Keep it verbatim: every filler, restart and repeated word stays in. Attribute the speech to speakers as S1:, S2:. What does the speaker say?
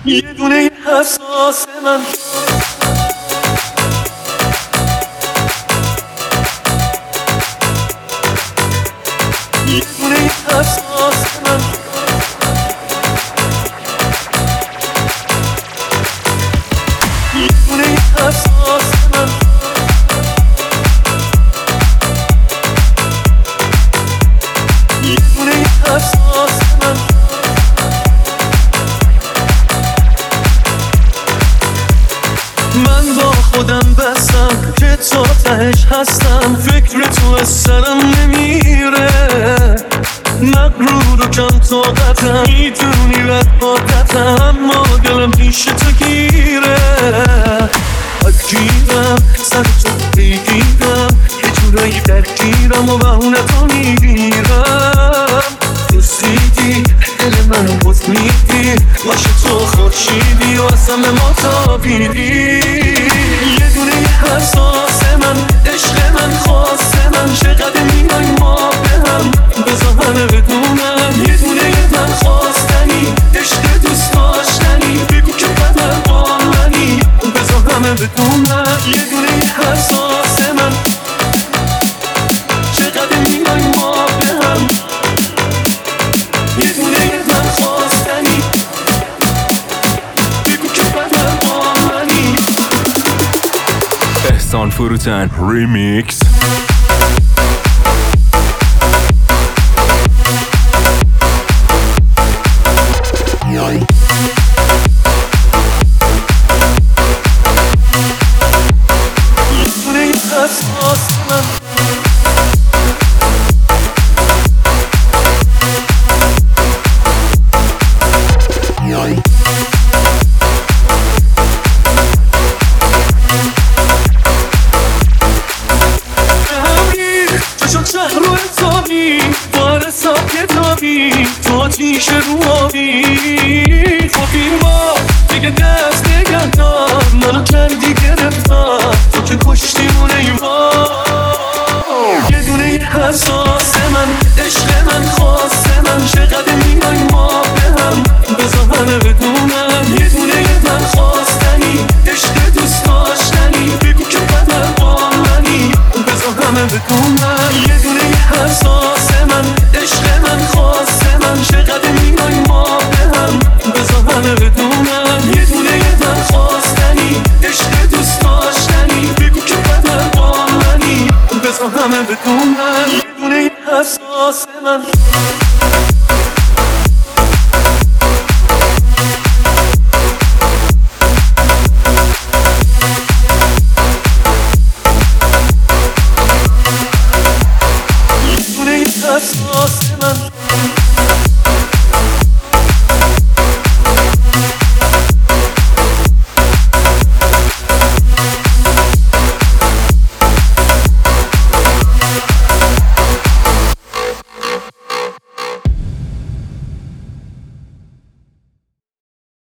S1: یه دونه حساس من یه دونه حساس من یه دونه حساس من یه دونه حساس من من با خودم بستم که تا تهش هستم، فکر تو از سرم نمیره، مغرور و کم طاقتم، میدونی رد عادتم، اما دلم پیش تو گیره. بگیرم سر تو بگیرم، یه جورایی درگیرم و بهونه تو میگیرم. رسیدی دل منو بز میدی، باشه تو خورشیدی و اصلا ما تابیدی. یه دونه حساس من، عشق من، خاص من، چقدر میای ما به هم، بذار همه بدونم. یه دونه من خواستنی، عشق دوست داشتنی، بگو که بدن با منی، بذار همه بدونم. یه دونه حساس من، چقدر میای ما به هم، یه دونه من خواستنی، بگو که بدن با منی.
S2: احسان فروتن ریمیکس.
S1: رو حسابی بار حساب کتابی تو آتیش رو آبی. خب این بار دیگه دست نگه دار، منو کردی گرفتار، تو که کشتیمونه این بار. یه دونه حساس من، عشق من، خاص من، چقدر میای ما به هم، بذار همه بدونم. یه دونه من خواستنی، عشق دوست داشتنی، بگو که بدن با منی، بذار همه بدونم. یه دونه حساس من، عشق من، خاص من، چقدر میای ما به هم، بذار همه بدونم. یه دونه من خواستنی، عشق دوست داشتنی، بگو که بدن با منی، بذار همه بدونم. یه دونه حساس من.